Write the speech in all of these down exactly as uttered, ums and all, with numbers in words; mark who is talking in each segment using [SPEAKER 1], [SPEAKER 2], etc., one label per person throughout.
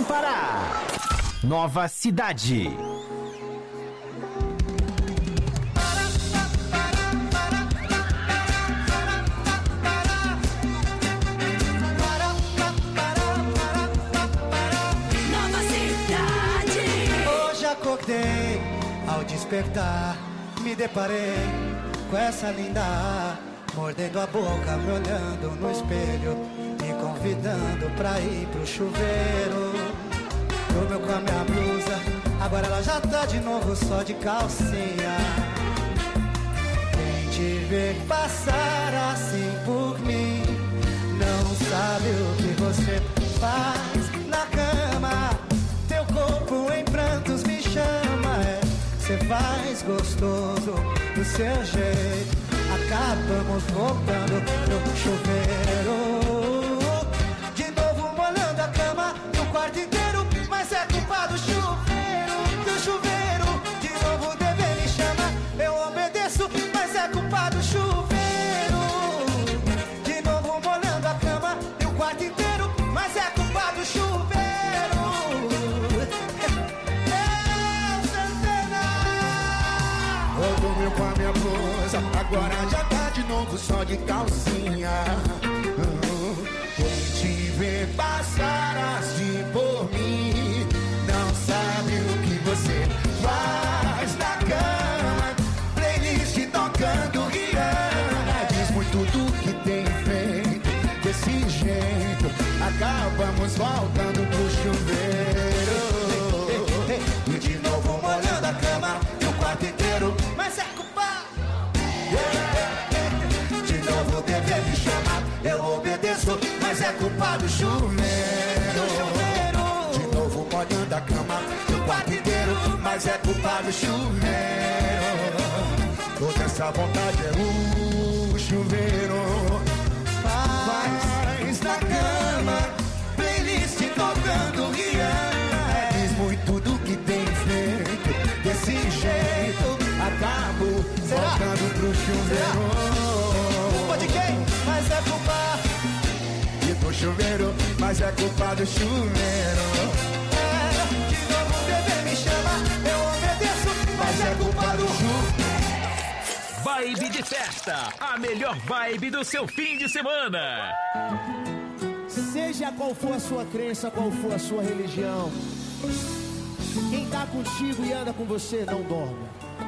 [SPEAKER 1] Pará. Nova Cidade.
[SPEAKER 2] Acordei, ao despertar, me deparei com essa linda, mordendo a boca, me olhando no espelho, me convidando pra ir pro chuveiro. Dormiu com a minha blusa, agora ela já tá de novo só de calcinha. Quem te vê passar assim por mim, não sabe o que você faz na cama. Teu corpo em prantos me chama, é. Cê faz gostoso do seu jeito. Acabamos voltando pro chuveiro, de novo molhando a cama e o quarto inteiro. Mas é culpa do chuveiro, do chuveiro. De novo o dever me chama, eu obedeço, mas é culpa do chuveiro. De novo molhando a cama e o quarto inteiro. Mas é culpa do chuveiro.
[SPEAKER 3] Dormiu com a minha blusa, agora já tá de novo só de calcinha. Quem te vê passar assim por mim, não sabe o que você faz na cama. Playlist tocando Rihanna, diz muito do que tem feito. Desse jeito, acabamos voltando pro chuveiro. E de novo molhando a cama e o quarto inteiro. Mas é culpa, de novo o dever me chama, eu obedeço, mas é culpa do chuveiro. De novo molhando a cama e o quarto inteiro. Mas é culpa do chuveiro. Toda essa vontade é o chuveiro. Faz na cama, playlist tocando Rihanna, diz muito do que tem feito. Desse jeito, acabo
[SPEAKER 2] Será?
[SPEAKER 3] voltando pro chuveiro.
[SPEAKER 2] Culpa de quem? Mas é culpa
[SPEAKER 3] E pro chuveiro, mas é culpa do chuveiro.
[SPEAKER 2] é, de novo o bebê me chama, eu obedeço, mas é culpa do chuveiro.
[SPEAKER 1] Vibe de festa, a melhor vibe do seu fim de semana.
[SPEAKER 4] Seja qual for a sua crença, qual for a sua religião, quem tá contigo e anda com você não dorme.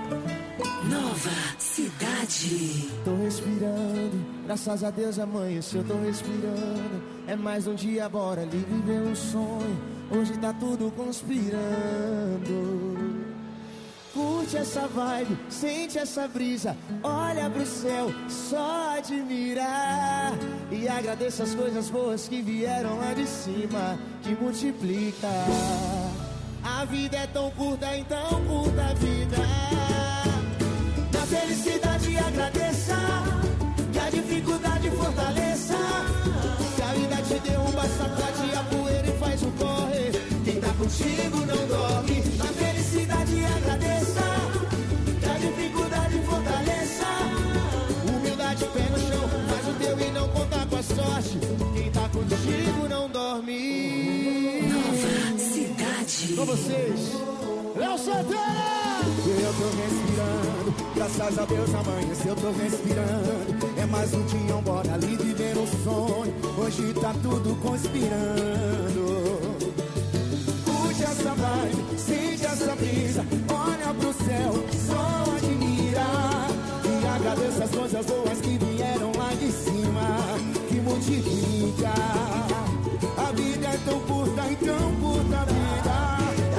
[SPEAKER 5] Nova Cidade.
[SPEAKER 4] Tô respirando, graças a Deus amanheceu, tô respirando. É mais um dia, bora ali viver um sonho. Hoje tá tudo conspirando. Curte essa vibe, sente essa brisa, olha pro céu, só admirar. E agradeça as coisas boas que vieram lá de cima, que multiplica. A vida é tão curta, então curta a vida. Na felicidade agradeça, que a dificuldade fortaleça. Que a vida te derruba, sacode a poeira e faz um corre. Quem tá contigo não dorme. Na felicidade agradeça, que a dificuldade fortaleça. Humildade, pé no chão, faz o teu e não conta com a sorte. Quem tá contigo não dorme.
[SPEAKER 5] Nova Cidade.
[SPEAKER 4] Com vocês, Léo Santana!
[SPEAKER 3] Eu tô respirando, graças a Deus amanheceu, eu tô respirando. É mais um dia, bora ali viver um sonho. Hoje tá tudo conspirando. Curte essa vibe, sente essa brisa, olha pro céu, só admira. E agradeça as coisas boas que vieram lá de cima, que multiplica. A vida é tão curta, então curta a vida.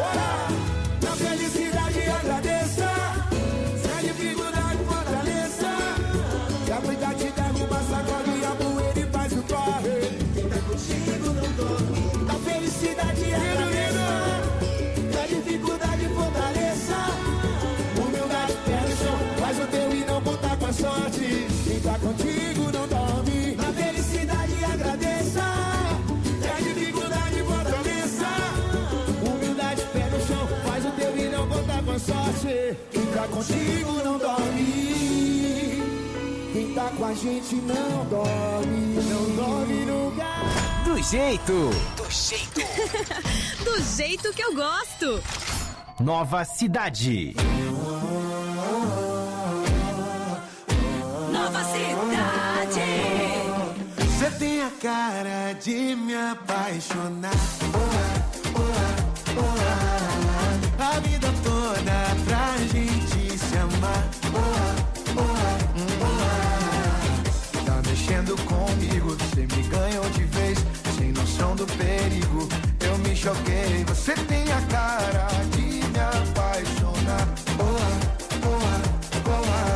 [SPEAKER 3] Na felicidade agradeça, se a dificuldade fortaleça. Se a vida te derruba, sacode a poeira e faz o corre. Quem tá contigo não dorme. Na felicidade agradeça, se a dificuldade fortaleça. Humildade, pé no chão, faz o teu e não conta com a sorte. Quem tá contigo não dorme. Na felicidade agradeça, se a dificuldade fortaleça. Humildade, pé no chão, faz o teu e não conta com a sorte. Quem tá contigo não dorme. Quem tá com a gente não dorme. Não dorme nunca.
[SPEAKER 1] Do jeito,
[SPEAKER 5] Do jeito. Do
[SPEAKER 6] do jeito que eu gosto.
[SPEAKER 1] Nova Cidade.
[SPEAKER 5] Nova Cidade.
[SPEAKER 2] Você tem a cara de me apaixonar. Oh, oh, oh, a vida toda pra gente se amar. Oh, oh, oh, tá mexendo comigo, você me ganhou de vez. Sem noção do perigo, eu me choquei. Você tem a cara de me apaixonar. Oh, oh,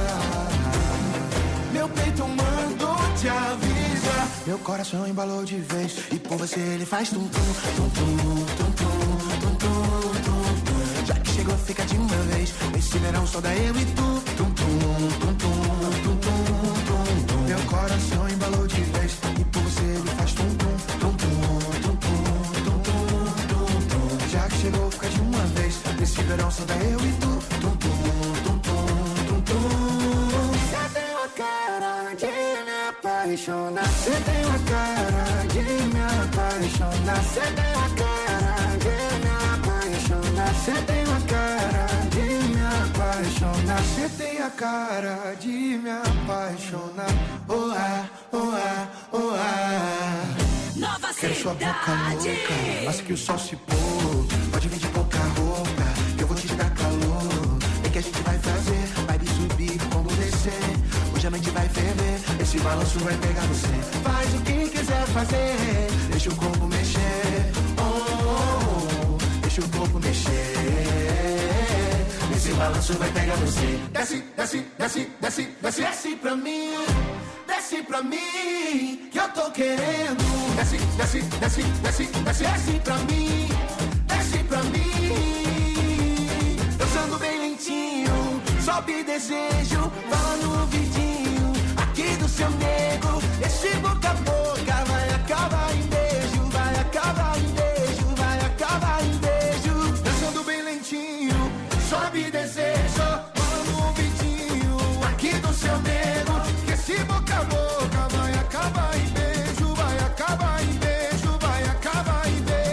[SPEAKER 2] oh, meu peito mandou te avisar. Meu coração embalou de vez e por você ele faz tum tum tum tum tum tum tum tum tum. Já que chegou fica de uma vez. Esse verão só dá eu e tu. Tum tum tum tum tum tum tum tum. Meu coração embalou de vez e por você ele faz tum tum tum tum tum tum tum tum tum. Já que chegou fica de uma vez. Esse verão só dá eu e tu. Tum tum tum tum tum tum. Você tem uma cara de me apaixonar. Você tem uma cara de me apaixonar. Você tem uma cara de me apaixonar. Você tem uma cara de me apaixonar. Você tem a cara de me apaixonar. Oh ah, oh ah, oh ah.
[SPEAKER 5] Nova
[SPEAKER 2] Quero sua boca
[SPEAKER 5] Cidade.
[SPEAKER 2] louca, mas que o sol se pôr. Pode vir de pouca roupa, que eu vou te dar calor. É que a gente vai fazer, vai subir, quando descer. Hoje a mente vai ferver, esse balanço vai pegar você. Faz o que quiser fazer, deixa o corpo mexer. Oh, oh, oh, deixa o corpo mexer. Esse balanço vai pegar você. Desce, desce, desce, desce, desce, desce pra mim. Desce pra mim, que eu tô querendo. Desce, desce, desce, desce, desce, desce pra mim. Desce pra mim. Dançando bem lentinho, sobe desejo, fala no ouvidinho aqui do seu nego. Esse boca a boca vai acabar em beijo, vai acabar em beijo, vai acabar em beijo. Dançando bem lentinho, sobe desejo, fala no ouvidinho aqui do seu nego. Que esse boca a boca vai acabar em beijo, vai acabar em beijo, vai acabar em beijo.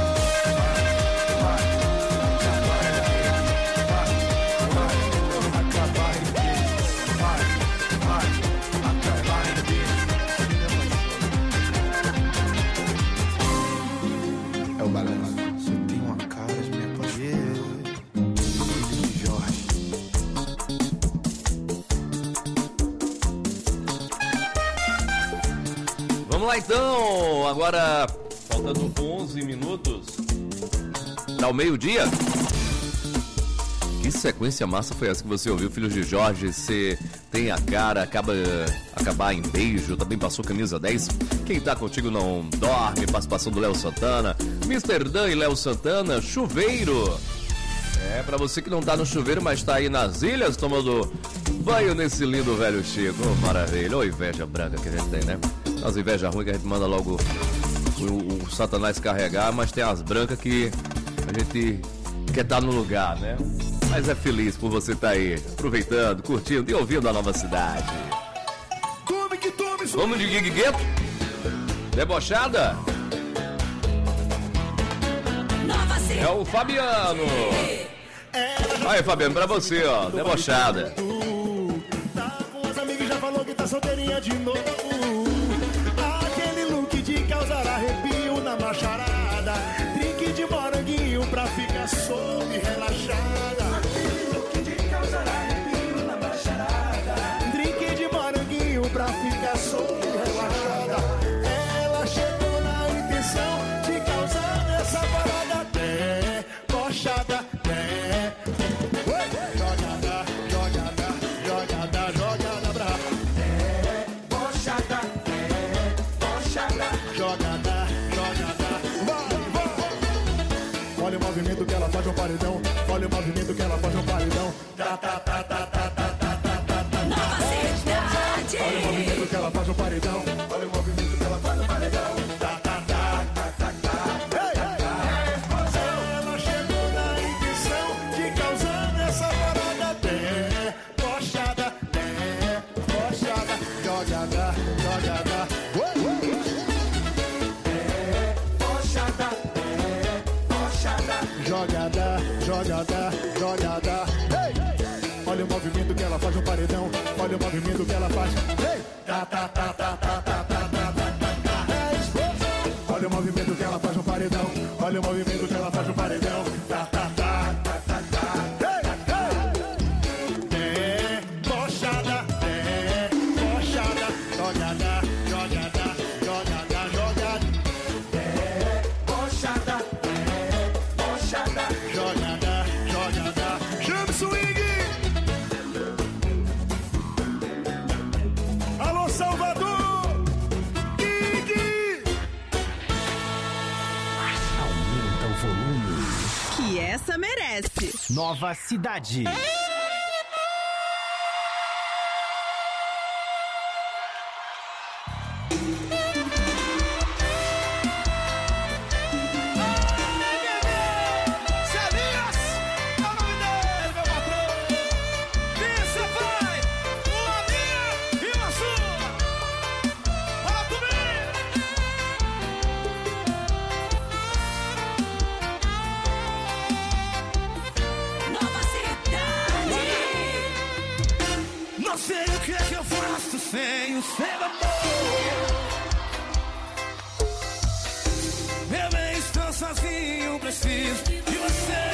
[SPEAKER 2] É o balanço. Você tem uma cara de me apaixonar. Jorge.
[SPEAKER 7] Vamos lá então, agora faltando onze minutos ao meio-dia. Que sequência massa foi essa que você ouviu, Filhos de Jorge? Você tem a cara, acaba acabar em beijo, também passou camisa dez. Quem tá contigo não dorme, participação do Léo Santana, mister Dan e Léo Santana, chuveiro. É, pra você que não tá no chuveiro, mas tá aí nas ilhas tomando banho nesse lindo velho Chico. Oh, maravilha, oh, inveja branca que a gente tem, né? As invejas ruins que a gente manda logo o, o, o Satanás carregar, mas tem as brancas que a gente quer estar no lugar, né? Mas é feliz por você estar aí, aproveitando, curtindo e ouvindo a Nova Cidade.
[SPEAKER 3] Tome que tome,
[SPEAKER 7] Vamos de Gig Gueto? Debochada?
[SPEAKER 5] Nova Cidade.
[SPEAKER 7] É o Fabiano. Aí, Fabiano, pra você, ó, debochada.
[SPEAKER 3] Tá com as amigas, já falou que tá solteirinha de novo. Aquele look de causar arrepio na macharada. Drink de moranguinho pra ficar solta e relaxada. Aquele look de causar arrepio na macharada. Drink de moranguinho pra ficar solta e relaxada. Ela chegou na intenção de causar essa parada. Debochada, é. Jogada, jogada, jogada, jogada pra debochada, debochada, jogada, jogada, vai, vai. Olha o movimento que ela faz no paredão. Olha o movimento que ela faz no paredão. Tá, tá, tá, tá, tá, tá, tá, tá, tá.
[SPEAKER 5] Nova Cidade.
[SPEAKER 3] Olha o movimento que ela faz no paredão. Olha o movimento que ela faz no paredão. Tá, tá, tá, tá, tá, tá. Ei, ei. Ela chegou na intenção de causar essa parada. Debochada, debochada, jogada, jogada. Debochada, debochada. jogada, jogada, jogada. Hey! Olha o movimento que ela faz no paredão. Olha o movimento que ela faz. Hey! Tá, tá, tá, tá, tá, tá, tá, tá, tá, tá. Olha o movimento que ela faz no paredão. Olha o movimento que ela faz no paredão. Tá, tá, tá, tá, tá, tá. Hey! Hey! É, bochada, é, bochada, jogada, jogada, jogada, jogada. É, bochada, é, bochada, jogada, jogada. Chama o swing! Alô, Salvador! Ig!
[SPEAKER 1] Aumenta o volume.
[SPEAKER 6] Que essa merece.
[SPEAKER 1] Nova Cidade.
[SPEAKER 5] Nova Cidade.
[SPEAKER 2] Não sei o que é que eu faço sem o seu amor. Meu bem, estou sozinho, preciso de você.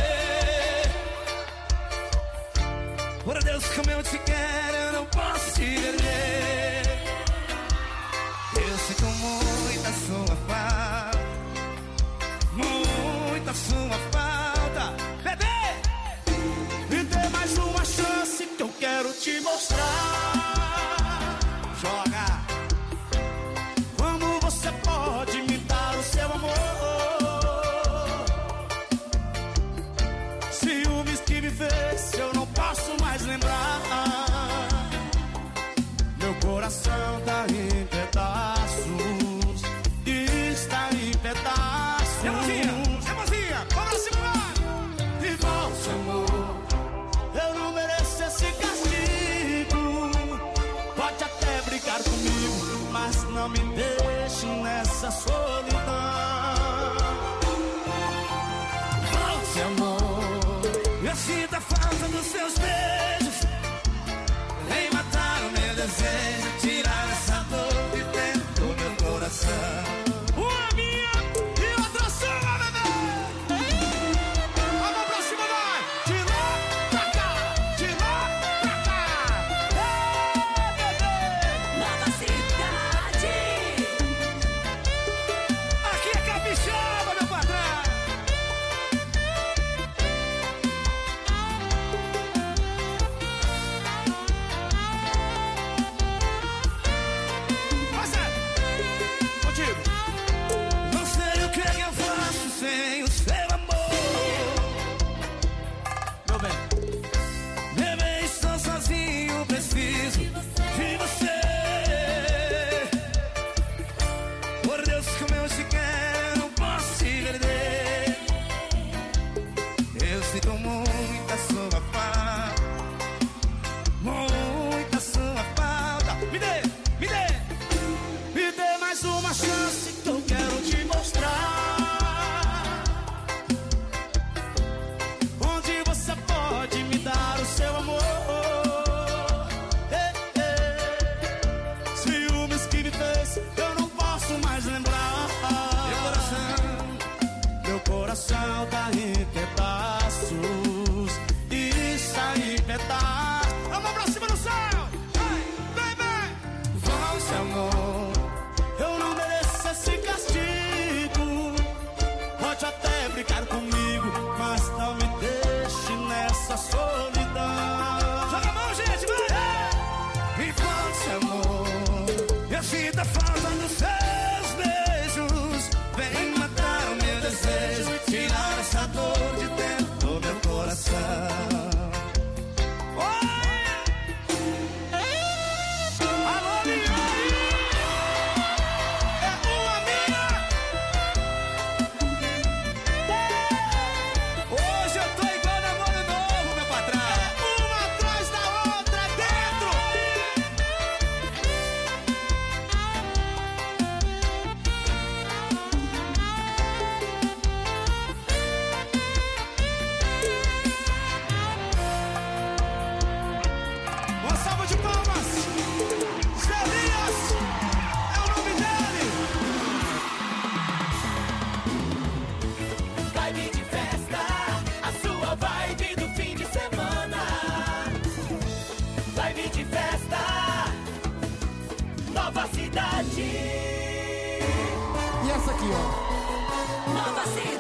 [SPEAKER 2] Por Deus, como eu te quero, eu não posso te perder. Eu sinto muita sua falta, muita sua falta. Bebê, me dê mais uma chance que eu quero te mostrar. Joga. Como você pode me dar o seu amor? Ciúmes que me fez, eu não posso mais lembrar. Meu coração tá em pedaços, está em pedaços. Emozinha, emozinha, vamos segurar. E volte, amor, eu não mereço esse castigo. Pode até brigar comigo, mas não me deixe nessa solidão. Volte, amor, eu sinto a falta dos seus beijos. Vem matar o meu desejo, tirar essa dor de dentro do meu coração. Uma minha e outra sua, bebê. A mão pra cima, vai. De lá pra cá, de lá pra cá. Ei, bebê.
[SPEAKER 5] Nova Cidade.
[SPEAKER 2] Aqui é capixaba, meu patrão. Vai, Zé. Contigo. Não sei o que é que eu faço sem o seu amor. Meu bem, meu bem, estou sozinho, preciso de você. Por Deus, como eu te quero, eu não posso te perder. Eu sinto muita sua falta, muita sua falta. Me dê, me dê, me dê mais uma chance que eu quero te mostrar. Onde você pode me dar o seu amor. Ei, ei. Ciúmes que me fez, eu não posso mais lembrar. Meu coração, meu coração tá em pedaços, está em pedaços. A mão pra cima do céu. Vem, vem, vem. Volte, amor, eu não mereço esse castigo. Pode até brigar comigo, mas não me deixe nessa solidão. Joga a mão, gente, vai! E volte, amor, eu sinto a falta dos seus beijos. Vem matar o meu desejo, tirar essa dor de dentro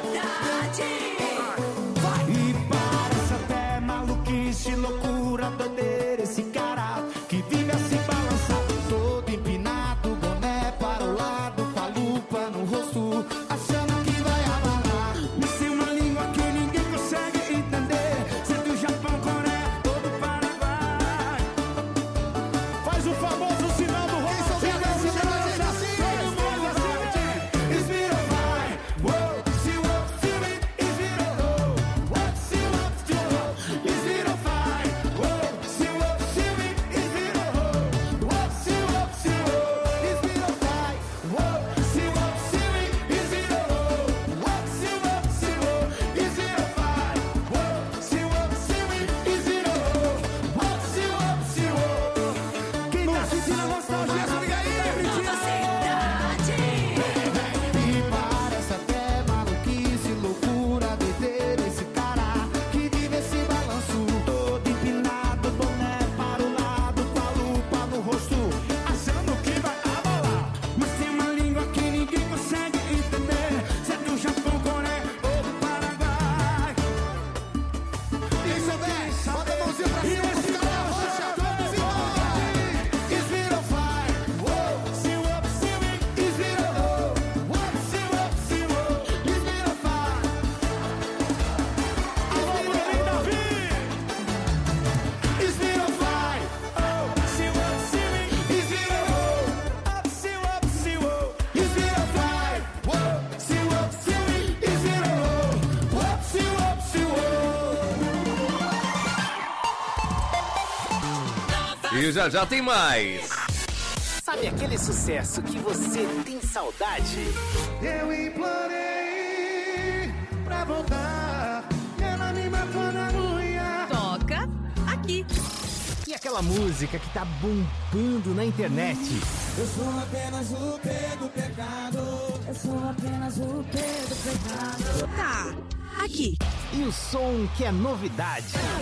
[SPEAKER 5] cidade.
[SPEAKER 3] E parece até maluquice, loucura, doideira, esse cara que vive a se balançar, todo empinado, boné para o lado, com a lupa no rosto, achando que vai abalar. Mas tem uma língua que ninguém consegue entender, ser do Japão, Coreia, todo o Paraguai. Faz o famoso sinal do rosto.
[SPEAKER 7] E já já tem mais.
[SPEAKER 8] Sabe aquele sucesso que você tem saudade?
[SPEAKER 3] Eu implorei pra voltar, ela me matou na unha.
[SPEAKER 6] Toca aqui.
[SPEAKER 8] E aquela música que tá bombando na internet?
[SPEAKER 3] Eu sou apenas o P do pecado.
[SPEAKER 5] Eu sou apenas o P do pecado.
[SPEAKER 6] Tá aqui.
[SPEAKER 8] E o som que é novidade?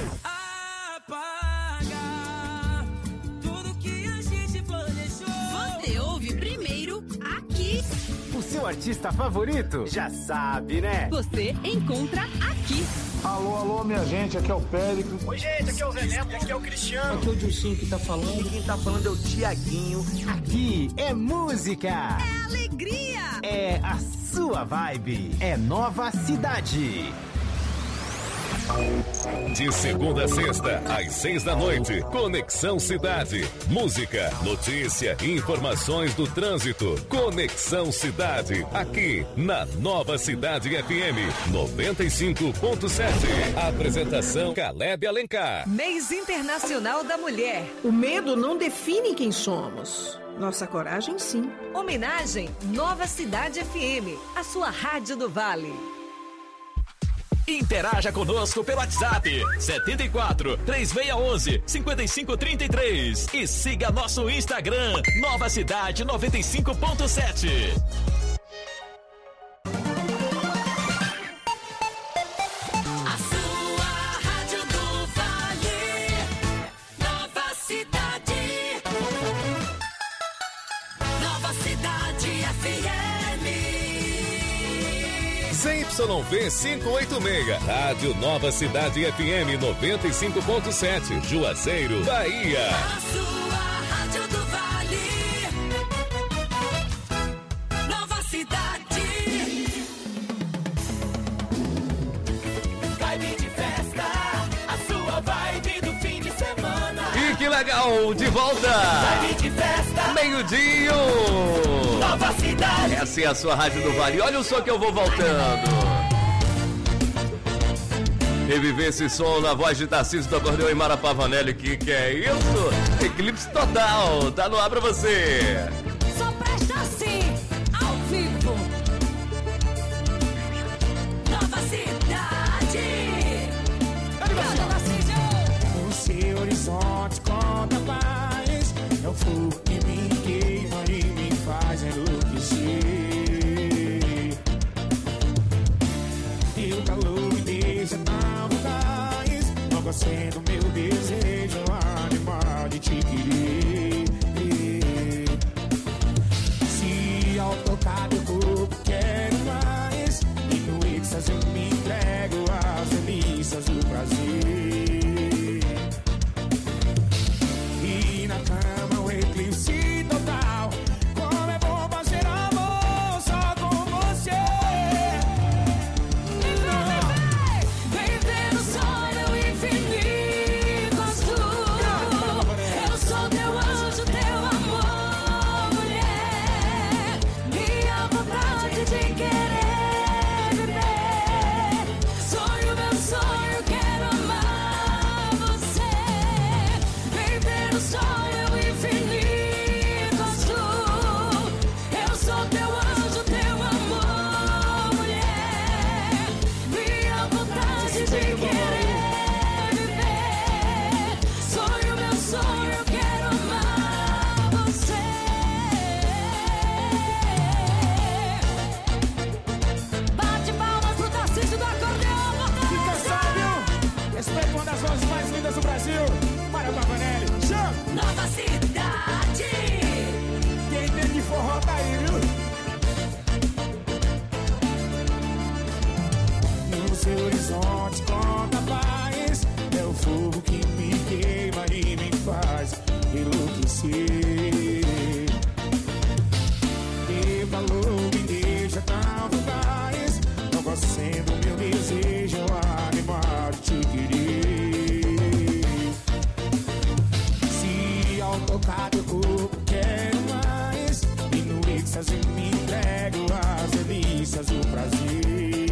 [SPEAKER 6] Você ouve primeiro aqui.
[SPEAKER 8] O seu artista favorito? Já sabe, né?
[SPEAKER 6] Você encontra aqui.
[SPEAKER 9] Alô, alô, minha gente, aqui é o Péricles.
[SPEAKER 8] Oi, gente, aqui é o Zé Neto, aqui é o Cristiano.
[SPEAKER 9] Aqui é o Dilcinho que tá falando.
[SPEAKER 8] Quem tá falando é o Tiaguinho. Aqui é música.
[SPEAKER 6] É alegria.
[SPEAKER 8] É a sua vibe. É Nova Cidade.
[SPEAKER 1] De segunda a sexta, às seis da noite, Conexão Cidade. Música, notícia, informações do trânsito. Conexão Cidade, aqui na Nova Cidade F M noventa e cinco ponto sete. Apresentação Caleb Alencar.
[SPEAKER 10] Mês Internacional da Mulher.
[SPEAKER 11] O medo não define quem somos. Nossa coragem, sim.
[SPEAKER 10] Homenagem Nova Cidade F M, a sua rádio do Vale.
[SPEAKER 1] Interaja conosco pelo WhatsApp setenta e quatro, três seis um um, cinco cinco três três e siga nosso Instagram Nova Cidade noventa e cinco ponto sete.
[SPEAKER 5] A sua rádio do Vale. Nova Cidade. Nova Cidade F M.
[SPEAKER 1] Z Y V quinhentos e oitenta e seis, Rádio Nova Cidade F M noventa e cinco ponto sete, Juazeiro, Bahia.
[SPEAKER 5] A sua rádio do Vale. Nova Cidade. Vibe de festa, a sua vibe do fim de semana.
[SPEAKER 7] E que legal, de volta!
[SPEAKER 5] Vibe de festa,
[SPEAKER 7] Meio-dia!
[SPEAKER 5] Nova Cidade.
[SPEAKER 7] Essa é a sua Rádio do Vale. Olha o som que eu vou voltando. Reviver esse som na voz de Tarcísio do Acordeão e Mara Pavanelli. Que que é isso? Eclipse total. Tá no ar pra você.
[SPEAKER 5] Só presta assim, ao vivo. Nova Cidade. Cada Tarcísio.
[SPEAKER 3] O seu horizonte conta paz. É o fogo que me queima e me faz enlouquecer. E o calor me deixa tão voraz. Logo sendo meu desejo animal de te querer. Se ao tocar meu corpo quero mais. E no êxtase não te conta paz. É o fogo que me queima e me faz enlouquecer. Dê valor, me deixa tanto mais. Não gosto sendo meu desejo, animal de te querer. Se ao tocar teu corpo quero mais, e no êxtase me entrego às delícias do prazer.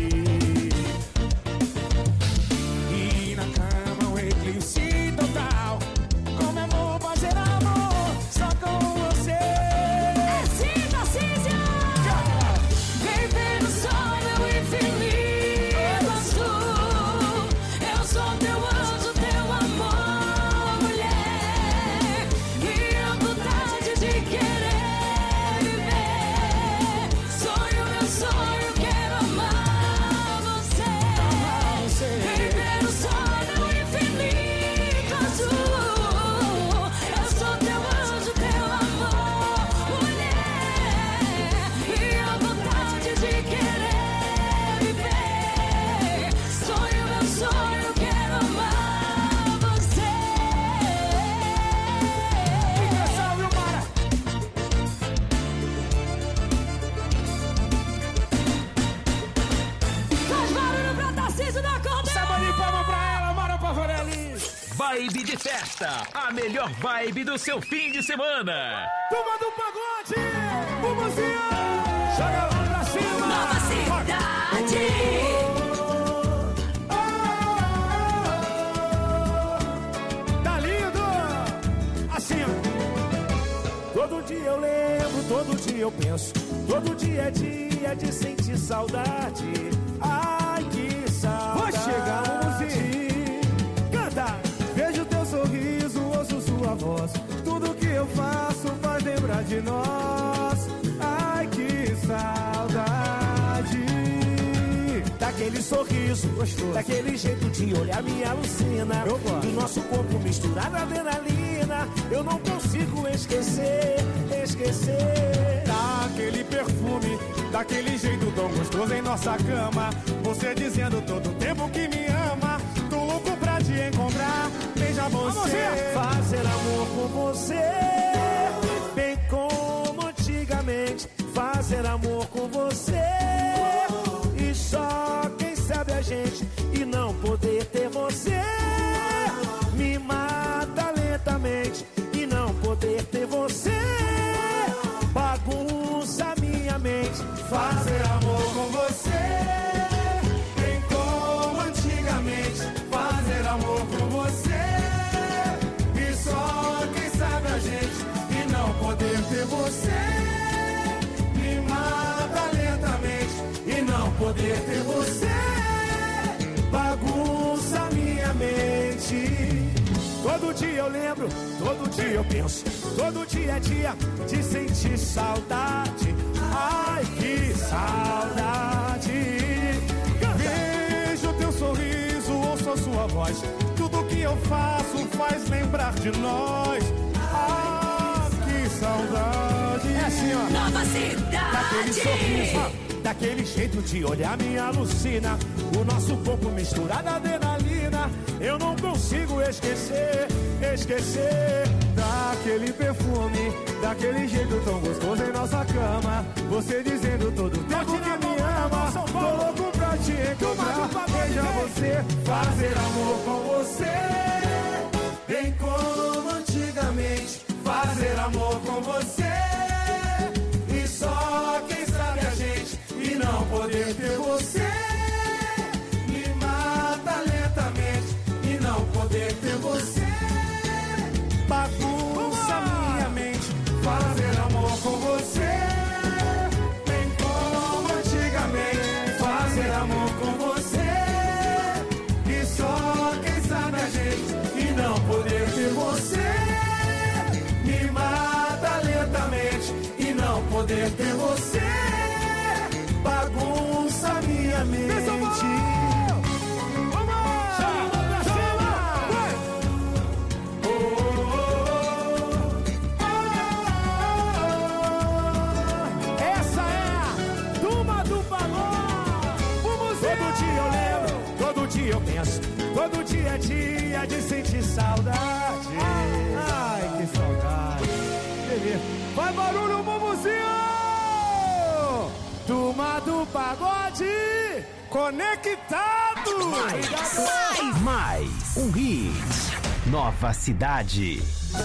[SPEAKER 3] E na cama um eclipse total. Como é bom fazer amor só com você.
[SPEAKER 5] É sim, Tarcísio! Viver no sonho infinito azul. Eu sou teu anjo, teu amor, mulher. E a vontade de querer viver. Sonho, meu sonho, quero amar você. Viver no sonho infinito azul. Eu sou teu anjo, teu amor, mulher. E a vontade de querer viver. Sonho, meu sonho, quero amar você.
[SPEAKER 3] Salve, Mara!
[SPEAKER 5] Faz barulho pra Tarcísio da Corda!
[SPEAKER 3] Salva de palma pra ela, Mara Pavorelli!
[SPEAKER 8] Vibe de festa, a melhor vibe do seu fim de semana.
[SPEAKER 3] Turma do pagode! Vamos joga lá pra cima!
[SPEAKER 5] Nova cidade!
[SPEAKER 3] Tá lindo! Assim, ó. Todo dia eu lembro, todo dia eu penso. Todo dia é dia de sentir saudade. Ai, que saudade. Vai chegar, canta! Vejo teu sorriso, ouço sua voz. Tudo que eu faço faz lembrar de nós. Ai, que saudade. Daquele sorriso gostoso, daquele jeito de olhar me alucina. Do nosso corpo misturado adrenalina. Eu não consigo esquecer, esquecer. Daquele perfume, daquele jeito tão gostoso em nossa cama. Você dizendo todo tempo que me ama. Tô louco pra te encontrar. Veja você, fazer amor com você, bem como antigamente. Fazer amor com você, e só quem sabe a gente. E não poder ter você me mata lentamente. E não poder ter você bagunça minha mente. Fazer amor com você, bem como antigamente. Fazer amor com você, e só quem sabe a gente. E não poder ter você me mata lentamente. E não poder ter você bagunça minha mente. Todo dia eu lembro, todo dia eu penso. Todo dia é dia de sentir saudade. Ai, que saudade. Vejo teu sorriso, ouço a sua voz. Tudo que eu faço faz lembrar de nós. Ah, que saudade. É assim, ó.
[SPEAKER 5] Nova cidade!
[SPEAKER 3] Daquele sorriso, daquele jeito de olhar me alucina. O nosso corpo misturado adrenalina. Eu não consigo esquecer, esquecer. Daquele perfume, daquele jeito tão gostoso em nossa cama. Você dizendo todo tempo que me ama. Tô louco pra te encontrar. Veja você, fazer amor com você, bem como antigamente. Fazer amor com você, e só quem sabe a gente. E não poder ter você me mata lentamente. E não poder ter você bagunça minha mente. Fazer amor com você, bem como antigamente. Fazer amor com você, e só quem sabe a gente. E não poder ter você me mata lentamente. E não poder ter você bagunça minha mente. dia eu penso, todo dia é dia de sentir saudade. Ai, que saudade. Beleza. Vai barulho, Mumuzinho! Turma do Pagode, conectado!
[SPEAKER 8] Mais, mais um hit. Nova Cidade.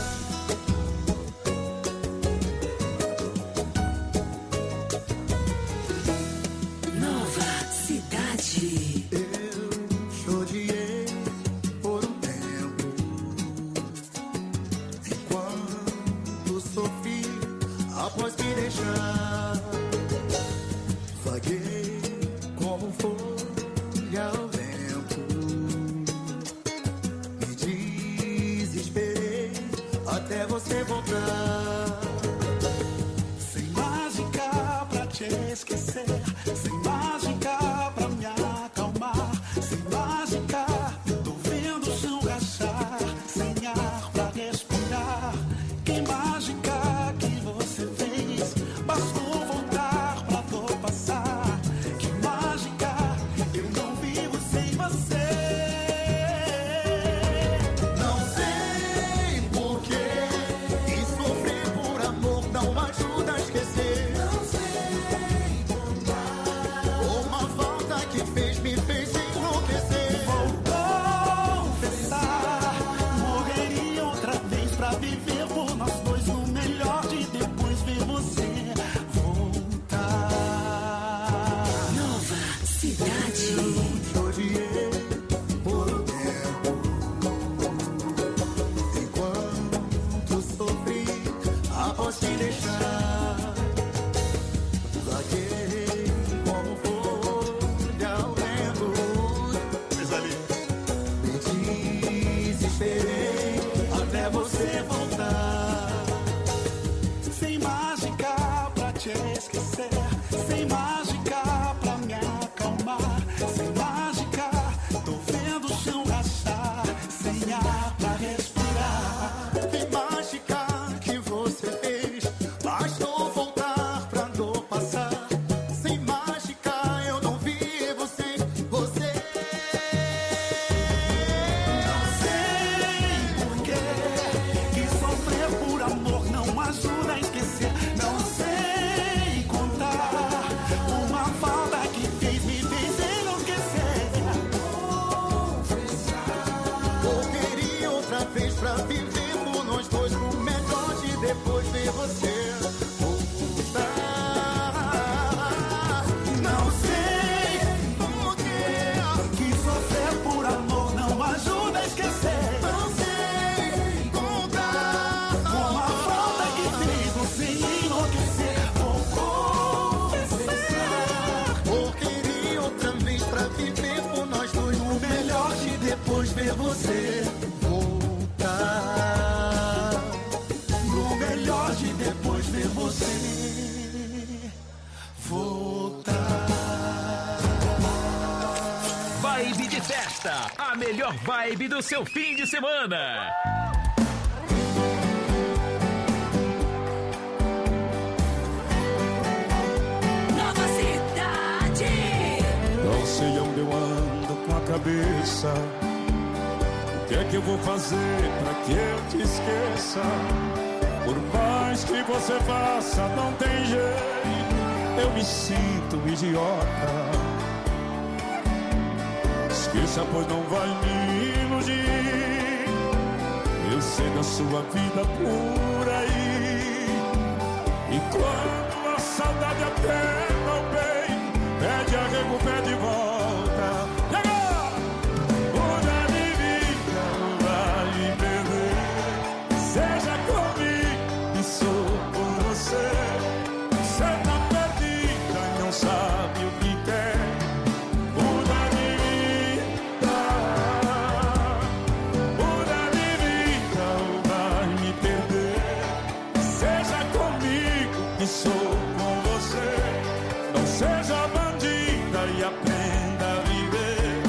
[SPEAKER 10] Nova Cidade.
[SPEAKER 2] Eu chorei por um tempo, enquanto sofri após me deixar. Vaguei como folha ao vento, me desesperei até você voltar. Sem mágica pra te esquecer, sem mágica pra me acalmar, sem mágica tô vendo o chão rachar, sem ar pra respirar. Que mágica que você fez, bastou voltar pra dor passar. Que mágica, eu não vivo sem você. Não sei porquê, e sofrer por amor não ajuda a esquecer. Não sei contar, uma falta que fez me fez enlouquecer. Vou confessar, morreria outra vez pra viver por nós dois no melhor de depois ver você voltar.
[SPEAKER 10] Nova Cidade.
[SPEAKER 2] Chorei por um tempo, enquanto sofri após te deixar. Vaguei como folha ao vento, me desesperei até você voltar. Sem mágica pra te esquecer, sem mágica pra me acalmar, sem mágica tô vendo o chão rachar, sem ar pra respirar. Que mágica que você fez, bastou voltar pra dor passar. Sem mágica eu não vivo sem você. Não sei porquê, que sofrer por amor não ajuda a esquecer. Não sei contar, uma falta que fez me fez enlouquecer. Correria outra vez pra viver por nós dois, o melhor de depois ver você voltar. Não sei porquê, que sofrer por amor não ajuda a esquecer. Não sei contar, uma falta que fez você enlouquecer. Vou confessar, correria outra vez pra viver por nós dois, o melhor de depois ver você voltar. O melhor de depois ver você voltar.
[SPEAKER 8] Vibe de festa, a melhor vibe do seu fim de semana.
[SPEAKER 10] Nova Cidade.
[SPEAKER 12] Não sei onde eu ando com a cabeça. O que é que eu vou fazer pra que eu te esqueça? Por mais que você faça, não tem jeito. Eu me sinto idiota. Esqueça, pois não vai me iludir. Eu sei da sua vida por aí. E quando a saudade aperta o peito, pede arrego, pede volta. Chegou! Muda de vida, não vale perder. Seja comigo e sou por você. Você tá perdida e não sabe o que quer. Muda de vida, muda de vida, ou vai me perder. Seja comigo e sou com você. Não seja bandida e aprenda a viver.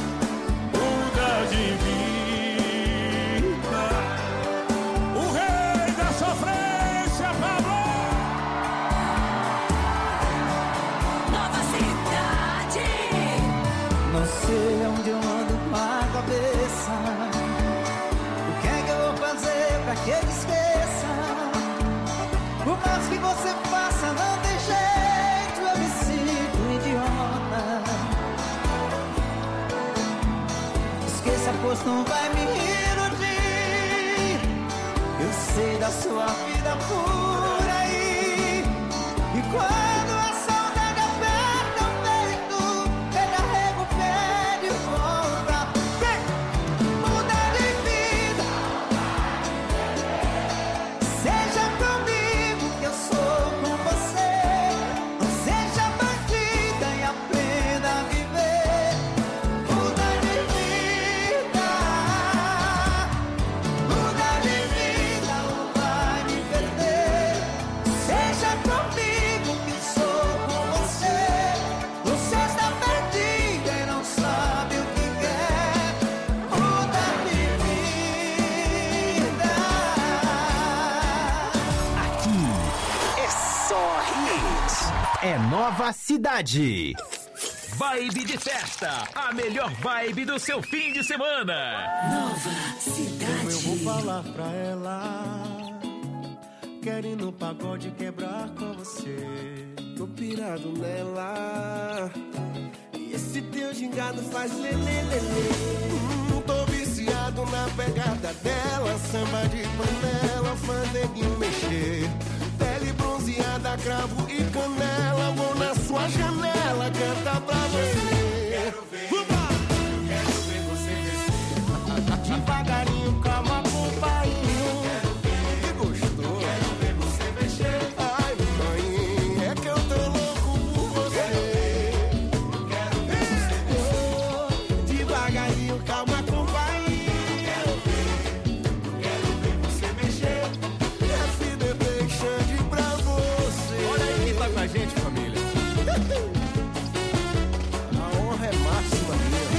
[SPEAKER 2] onde eu ando com a cabeça. O que é que eu vou fazer pra que ele esqueça? Por mais que você faça, não tem jeito, eu me sinto um idiota. Esqueça, pois não vai me iludir. Eu sei da sua vida por aí. E quando a saudade aperta o peito, eu carrego o pé de volta. Muda de vida, seja comigo que eu sou com você. Não seja bandida e aprenda a viver. Muda de vida, muda de vida ou vai me perder. Seja comigo que sou com você. Você está perdida e não sabe o que quer. Muda de vida.
[SPEAKER 8] Aqui é só hits. É Nova Cidade. Vibe de festa. A melhor vibe do seu fim de semana.
[SPEAKER 4] Nova
[SPEAKER 2] Como eu vou falar pra ela? Quero ir no pagode quebrar com você. Tô pirado nela. E esse teu gingado faz lelê, lelê. Hum, tô viciado na pegada dela. Samba de panela, faz neguinho mexer. Pele bronzeada, cravo e canela. Vou na sua janela cantar pra você. Quero ver, quero ver você descer. Devagarinho, calma, companhio. Quero ver, que gostoso. Quero ver você mexer. Ai, mãe, é que eu tô louco por você. Quero ver você descer. Devagarinho, calma, companhio. Quero ver, quero ver você mexer. F D B, Xande pra você.
[SPEAKER 8] Olha aí quem tá com a gente, família.
[SPEAKER 2] A honra é máxima minha.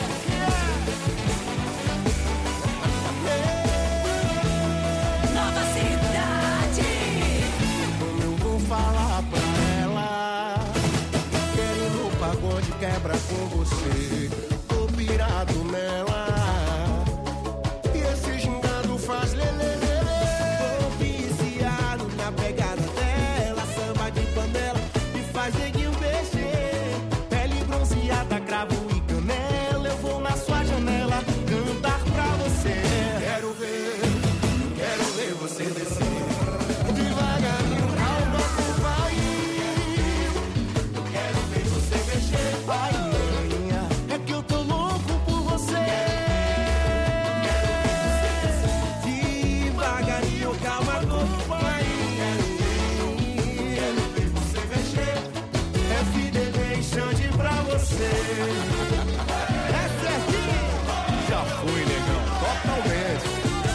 [SPEAKER 10] Nova Cidade.
[SPEAKER 2] Como eu vou falar pra ela? Quero ir no pagode quebra com você. Tô pirado nela. E esse gingado faz lelê, lelê. Tô viciado na pegada dela. Samba de panela e faz neguinho mexer. Pele bronzeada, cravo e canela. Eu vou na sua janela cantar pra você. Quero ver, quero ver você descer. Devagarinho, calma, companhio. Quero ver você mexer. Ai, manhã, é que eu tô louco por você. Quero ver você descer. Devagarinho, calma, companhio. Quero ver você mexer. F D B, Xande pra você. É certinho.
[SPEAKER 8] Já foi, negão. Totalmente.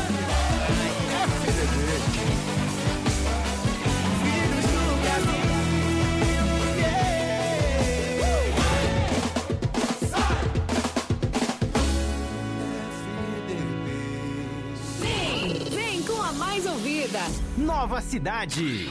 [SPEAKER 2] F D B. Filhos do Brasil.
[SPEAKER 10] Vem, vem com a mais ouvida.
[SPEAKER 8] Nova Cidade.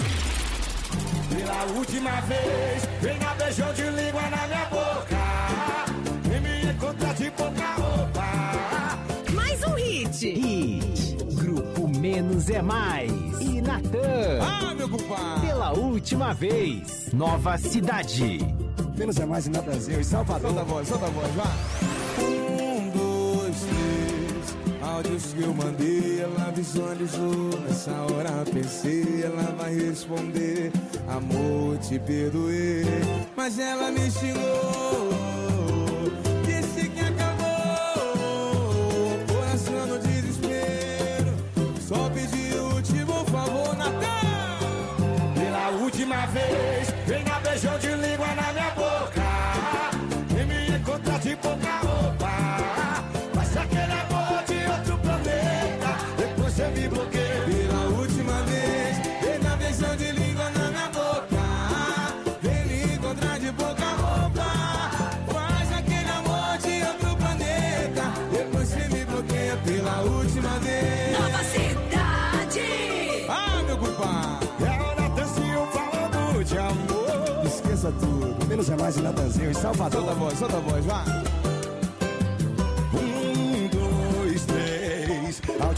[SPEAKER 3] Pela última vez, venha beijão de língua na minha boca. E me encontrar de pouca roupa.
[SPEAKER 10] Mais um hit.
[SPEAKER 8] Hit. Grupo Menos é Mais. E Natan.
[SPEAKER 3] Ah, meu compadre.
[SPEAKER 8] Pela última vez. Nova Cidade.
[SPEAKER 3] Menos é mais em Brasil e Salvador. Solta a voz, solta a voz, vai. Um, dois, três. Áudios que eu mandei, ela visualizou. Nessa hora pensei, ela vai responder. Amor, te perdoei. Mas ela me xingou. Disse que acabou. Coração no desespero. Só pedi o último favor, Natan. Pela última vez, venha beijão de língua na minha boca. E me encontrar de pouca roupa. Mas aquele amor de outro planeta. Depois você me bloqueia. Pela última vez, venha beijão de língua na minha boca. Vem me encontrar de pouca roupa. Faz aquele amor de outro planeta. Depois você me bloqueia pela última vez.
[SPEAKER 10] Nova Cidade.
[SPEAKER 3] Ah, meu compadre. É o Natanzinho falando de amor. Esqueça tudo. Menos é mais em Natanzinho e Salvador. Solta a voz, solta a voz, vai.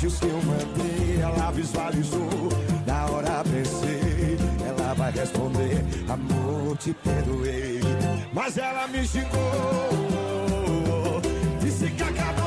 [SPEAKER 3] vídeos que eu mandei, ela visualizou. Na hora pensei, ela vai responder: amor, te perdoei. Mas ela me xingou, disse que acabou.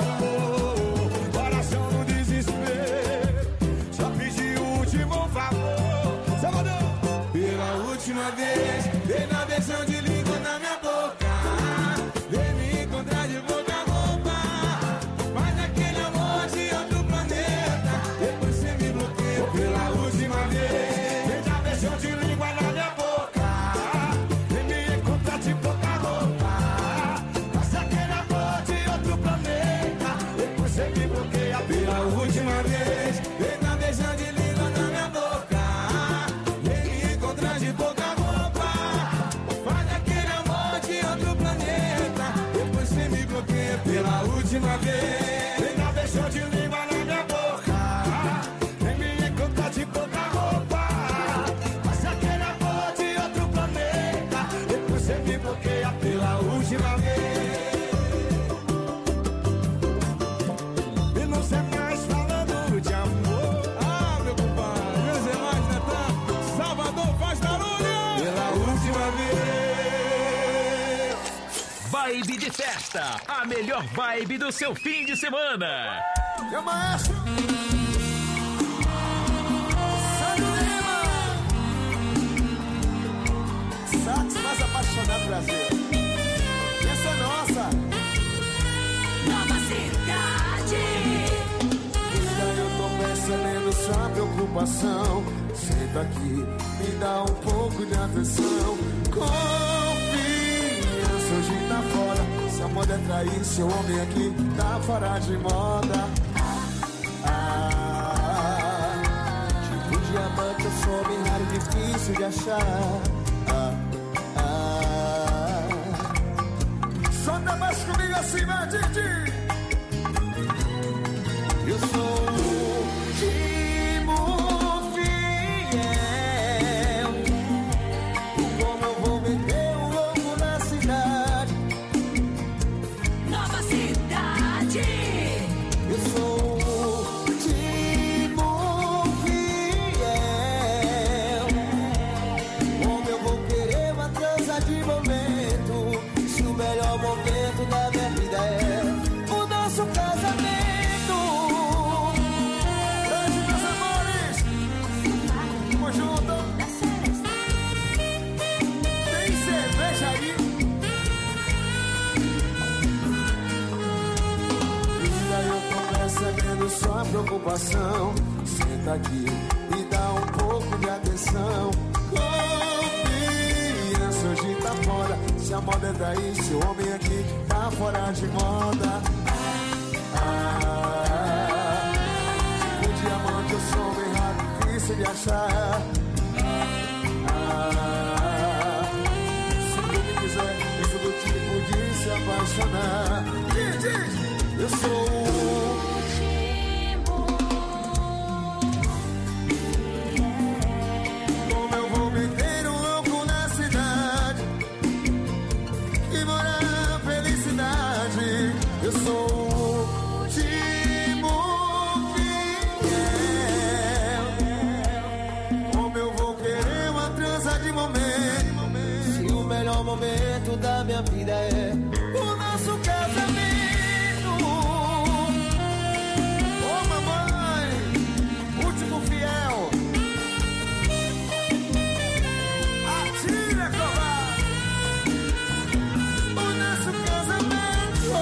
[SPEAKER 3] Coração no desespero, só pedi o último favor. Salvador, pela última vez, dei na versão de língua na minha boca. Vem me encontrar de boca a boca. Faz aquele amor de outro planeta. Depois você me bloqueia pela última vez. Vem na versão de língua na minha boca. Vem me encontrar de boca a boca. Faz aquele amor de outro planeta. Depois você me bloqueia pela última vez. Vem na versão de língua na minha boca. Vem me encontrar de boca a boca. Faz aquele amor de outro planeta. Depois você me bloqueia pela última vez. Vem na versão de língua na minha boca. Vem me encontrar de boca a boca. Faz aquele amor de outro planeta. Depois você me bloqueia pela última vez. E não sei mais falando de amor. Ah, meu compadre, meus irmãos, Natan, Salvador faz barulho pela última vez.
[SPEAKER 8] Vibe de festa, a melhor vibe do seu fim de semana.
[SPEAKER 3] Meu maestro Sandro Lima, sax mais apaixonado do Brasil. Essa é nossa.
[SPEAKER 5] Nova cidade.
[SPEAKER 3] Ainda eu tô percebendo sua preocupação. Senta aqui, me dá um pouco de atenção. Confiança, hoje tá fora. Se a moda é trair, seu homem aqui tá fora de moda. Ah, tipo diamante, eu sou bem raro e difícil de achar. Ah, ah. Solta mais comigo assim, meu Didi. Eu sou o último fiel. E como eu vou meter um louco na cidade?
[SPEAKER 5] Nova cidade.
[SPEAKER 3] Eu sou o último fiel. Como eu vou querer uma trança de momento? Se o melhor momento da minha vida é o nosso casamento. Beijo, meus amores. Tamo junto. Tem cerveja aí? Ainda eu tô percebendo sua preocupação. Senta aqui e dá um pouco de atenção. Confiança, hoje tá fora. Se a moda é daí, seu homem aqui tá fora de moda. Ah, tipo diamante, eu sou bem raro, difícil de achar. Ah, se tu me quiser, eu sou do tipo de se apaixonar. Diz, diz, eu sou o como eu vou meter um louco na cidade e morar na felicidade. Eu sou o último fiel. Como eu vou querer uma trança de momento? Se o melhor momento da minha vida é o nosso casamento. Ô mamãe, último fiel. Atira, covarde. O nosso casamento.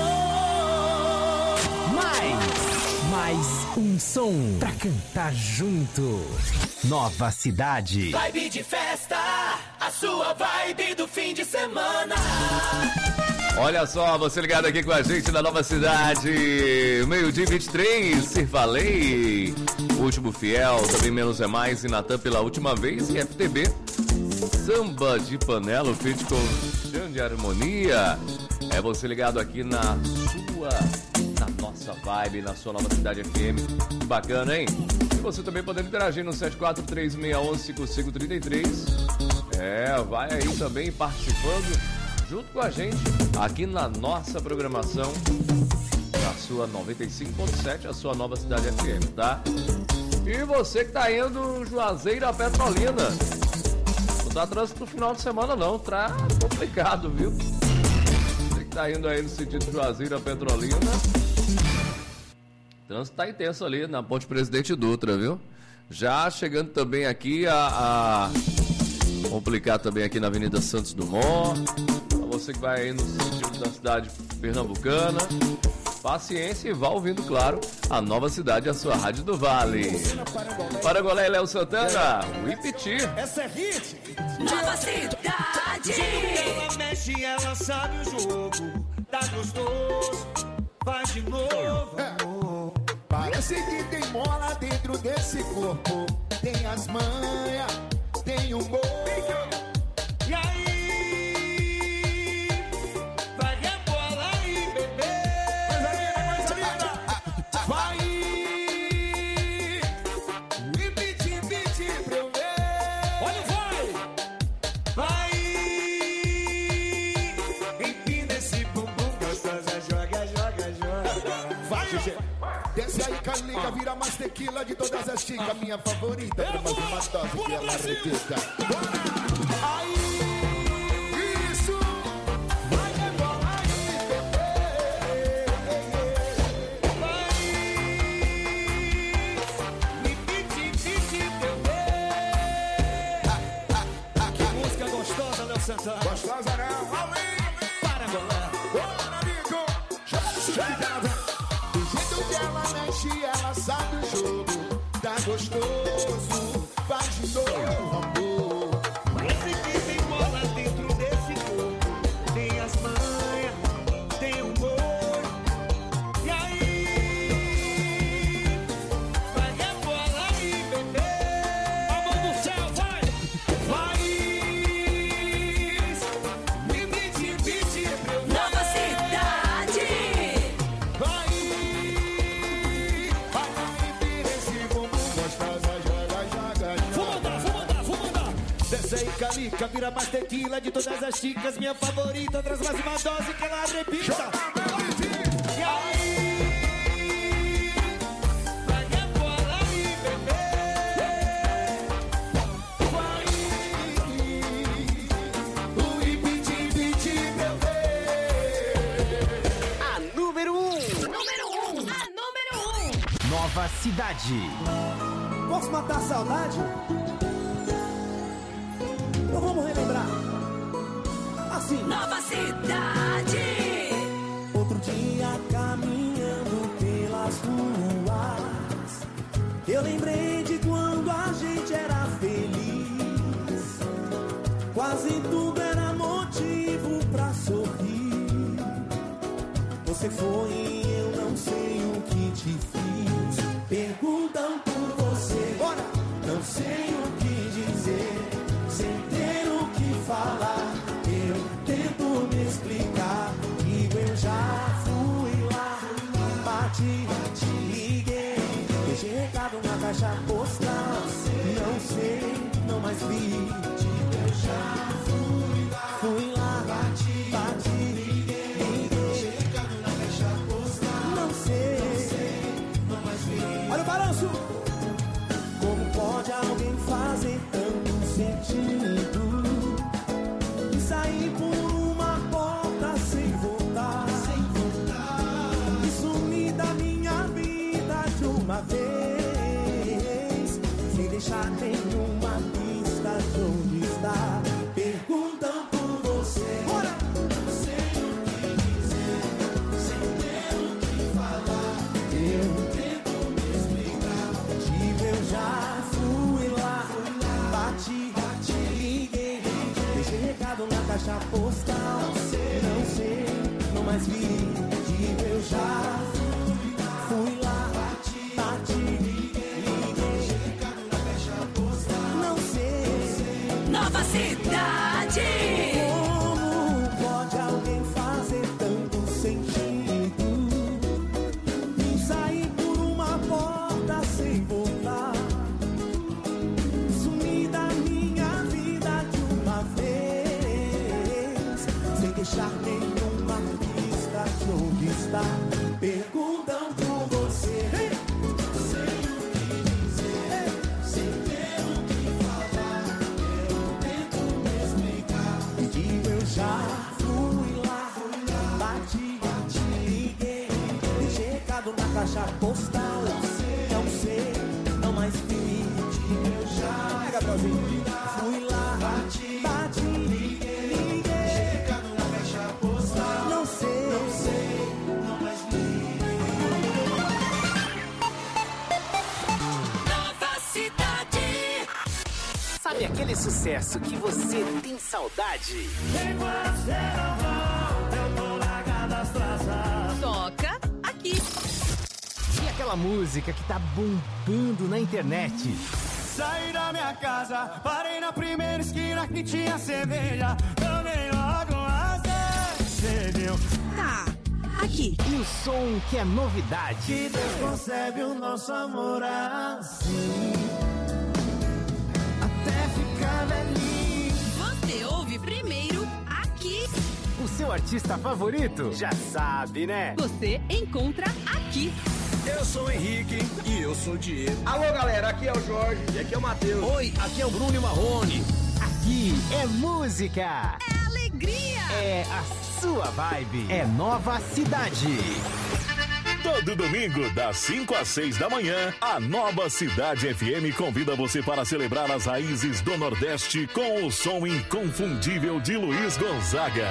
[SPEAKER 8] Mais, mais um som pra cantar junto. Nova cidade.
[SPEAKER 5] Vibe de festa, a sua vibe do fim de semana.
[SPEAKER 7] Olha só, você ligado aqui com a gente na Nova Cidade. Meio-dia vinte e três, Sir Falei. Último Fiel, também Menos é Mais e Natan pela última vez. E F T B, Samba de Panela, o feat com Xande de Harmonia. É você ligado aqui na sua, na nossa vibe, na sua Nova Cidade F M. Que bacana, hein? E você também podendo interagir no sete quatro três seis um cinco cinco três três. É, vai aí também participando junto com a gente aqui na nossa programação A sua noventa e cinco ponto sete, a sua Nova Cidade F M, tá? E você que tá indo Juazeiro a Petrolina, não tá trânsito no final de semana não, tá complicado, viu? Você que tá indo aí no sentido de Juazeiro a Petrolina, o trânsito tá intenso ali na Ponte Presidente Dutra, viu? Já chegando também aqui a, a complicar também aqui na Avenida Santos Dumont, pra você que vai aí no sentido da cidade pernambucana. Paciência e vá ouvindo, claro, a Nova Cidade, a sua Rádio do Vale. Parangolé e Léo Santana, o Ipiti.
[SPEAKER 2] Essa é hit.
[SPEAKER 5] Nova Cidade.
[SPEAKER 2] Ela mexe, ela sabe o jogo. Tá gostoso, faz de novo.
[SPEAKER 3] É. Parece que tem mola dentro desse corpo. Tem as manhas, tem o humor.
[SPEAKER 2] E aí?
[SPEAKER 3] Desce aí, Calica, vira mais tequila de todas as chicas. Minha favorita, pra mais uma dose que ela repita. Aí, isso, vai rebolar e beber.
[SPEAKER 2] Vai, me pedi, pedi, beber. Que música gostosa, Léo Santana.
[SPEAKER 3] Gostosa não, além,
[SPEAKER 2] Parangolé.
[SPEAKER 3] bora, amigo. Ela mexe, ela sabe o jogo. Tá gostoso, faz de novo, amor.
[SPEAKER 2] Esse que tem bola dentro desse corpo. Tem as manhas, tem o humor. E aí? Vai rebolar e beber. A mão do céu, vai! Vai! Me pedi, pedi pra eu ver.
[SPEAKER 5] Nova Cidade.
[SPEAKER 2] Vai! Desce aí, Calica, vira mais tequila de todas as chicas. Minha favorita, traz mais uma dose que ela repita. E aí? Vai rebolar e beber. Vai! O ipiti, piti, meu ver.
[SPEAKER 8] A número um.
[SPEAKER 6] Número um. A número um.
[SPEAKER 8] Nova Cidade.
[SPEAKER 4] Posso matar a saudade? Então vamos relembrar. Assim.
[SPEAKER 5] Nova Cidade.
[SPEAKER 4] Outro dia caminhando pelas ruas, eu lembrei de quando a gente era feliz. Quase tudo era motivo pra sorrir. Você foi e eu não sei o que te fiz. Perguntam por você, bora. Não sei o que dizer, sem ter o que falar. Eu tento me explicar, digo eu já fui lá. Bati, liguei, deixei recado na caixa postal. Não sei, não mais vi, digo eu já fui lá. Fui lá, bati, bati, liguei, deixei recado na caixa postal. Não sei, não mais vi. Olha o balanço! Como pode alguém fazer tanto sentido e sair por uma porta sem voltar, sem voltar, e sumir da minha vida de uma vez, sem deixar nenhuma pista de onde está? Perguntam por você, bora! Não sei o que dizer, sem ter o que falar. Eu tento me explicar, digo eu já fui lá. Bati, bati, liguei, deixei recado na caixa postal. Não sei, não mais vi, digo eu já fui lá. Bati, bati, liguei, deixei recado na caixa postal. Não sei,
[SPEAKER 5] Nova Cidade.
[SPEAKER 4] como pode alguém fazer tanto sentido e sair por uma porta sem voltar, sumir da minha vida de uma vez,
[SPEAKER 3] está perguntando por você. Sem o que dizer, sem ter o que falar, eu tento me explicar. E eu já fui lá, bati, bati, liguei, deixei recado na caixa postal. Não sei, não mais vi. Eu já fui lá, fui lá, bati, bati, liguei, deixei recado na caixa postal. Não sei, não sei, não mais vi.
[SPEAKER 8] Nova Cidade. Sabe aquele sucesso que você tem saudade?
[SPEAKER 2] Enquanto você não volta, eu tô largado as traças.
[SPEAKER 10] Toca aqui.
[SPEAKER 8] E aquela música que tá bombando na internet?
[SPEAKER 2] Saí da minha casa, parei na primeira esquina que tinha cerveja. Tomei logo uma cerveja.
[SPEAKER 10] Tá, aqui.
[SPEAKER 8] E o som que é novidade?
[SPEAKER 2] Que Deus concebe o nosso amor assim, até ficar velhinho.
[SPEAKER 10] Você ouve primeiro aqui.
[SPEAKER 8] O seu artista favorito? Já sabe, né?
[SPEAKER 10] Você encontra aqui.
[SPEAKER 13] Eu sou o Henrique e eu sou o Diego.
[SPEAKER 14] Alô, galera, aqui é o Jorge e aqui é o Matheus.
[SPEAKER 8] Oi, aqui é o Bruno e Marrone. Aqui é música.
[SPEAKER 10] É alegria.
[SPEAKER 8] É a sua vibe. É Nova Cidade.
[SPEAKER 1] Todo domingo, das cinco às seis da manhã, a Nova Cidade F M convida você para celebrar as raízes do Nordeste com o som inconfundível de Luiz Gonzaga.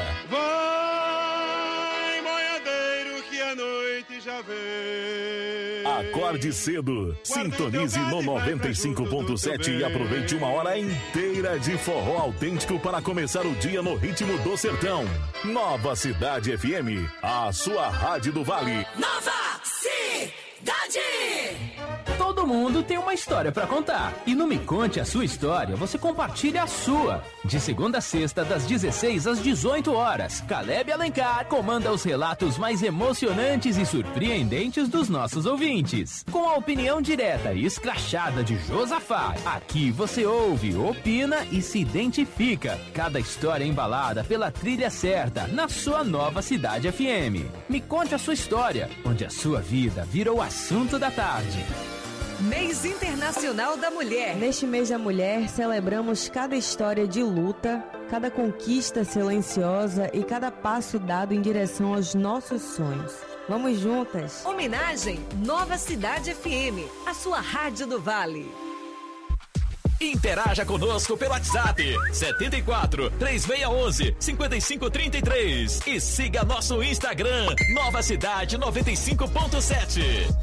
[SPEAKER 12] Vai, boiadeiro, que a noite já vem.
[SPEAKER 1] Acorde cedo, sintonize no noventa e cinco ponto sete e aproveite uma hora inteira de forró autêntico para começar o dia no ritmo do sertão. Nova Cidade F M, a sua rádio do Vale.
[SPEAKER 5] Nova Cidade!
[SPEAKER 15] Todo mundo tem uma história pra contar. E no Me Conte a Sua História, você compartilha a sua. De segunda a sexta, das dezesseis às dezoito horas, Caleb Alencar comanda os relatos mais emocionantes e surpreendentes dos nossos ouvintes. Com a opinião direta e escrachada de Josafá, aqui você ouve, opina e se identifica. Cada história embalada pela trilha certa, na sua Nova Cidade F M. Me Conte a Sua História, onde a sua vida vira o assunto da tarde.
[SPEAKER 10] Mês Internacional da Mulher.
[SPEAKER 16] Neste mês da mulher, celebramos cada história de luta, cada conquista silenciosa e cada passo dado em direção aos nossos sonhos. Vamos juntas.
[SPEAKER 10] Homenagem Nova Cidade F M, a sua rádio do Vale.
[SPEAKER 8] Interaja conosco pelo WhatsApp setenta e quatro, três seis um um, cinco cinco três três e siga nosso Instagram Nova Cidade noventa e cinco ponto sete.